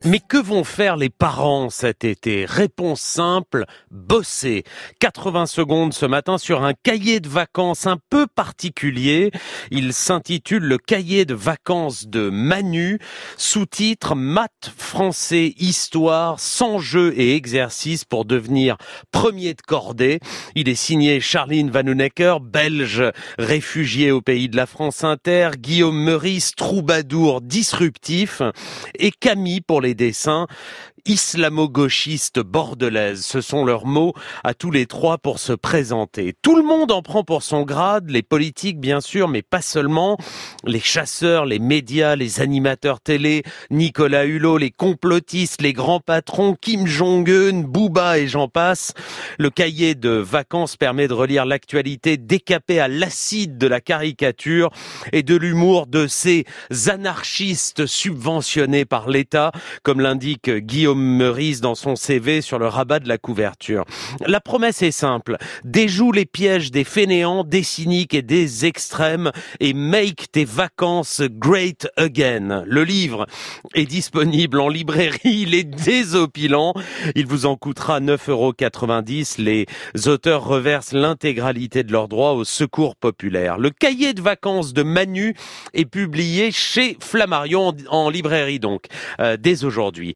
Mais que vont faire les parents cet été? Réponse simple, bosser. 80 secondes ce matin sur un cahier de vacances un peu particulier. Il s'intitule le cahier de vacances de Manu. Sous-titre maths, français, histoire, sans jeux et exercices pour devenir premier de cordée. Il est signé Charline Vanhoenacker, belge, réfugié au pays de la France Inter, Guillaume Meurice, troubadour disruptif, et Camille pour les dessins, islamo-gauchiste bordelaise. Ce sont leurs mots à tous les trois pour se présenter. Tout le monde en prend pour son grade, les politiques bien sûr, mais pas seulement. Les chasseurs, les médias, les animateurs télé, Nicolas Hulot, les complotistes, les grands patrons, Kim Jong-un, Booba et j'en passe. Le cahier de vacances permet de relire l'actualité décapée à l'acide de la caricature et de l'humour de ces anarchistes subventionnés par l'État, comme l'indique Guillaume Meurice dans son CV sur le rabat de la couverture. La promesse est simple: déjoue les pièges des fainéants, des cyniques et des extrêmes et make tes vacances great again. Le livre est disponible en librairie, il est désopilant, il vous en coûtera 9,90 €. Les auteurs reversent l'intégralité de leurs droits au secours populaire. Le cahier de vacances de Manu est publié chez Flammarion en librairie donc, dès aujourd'hui.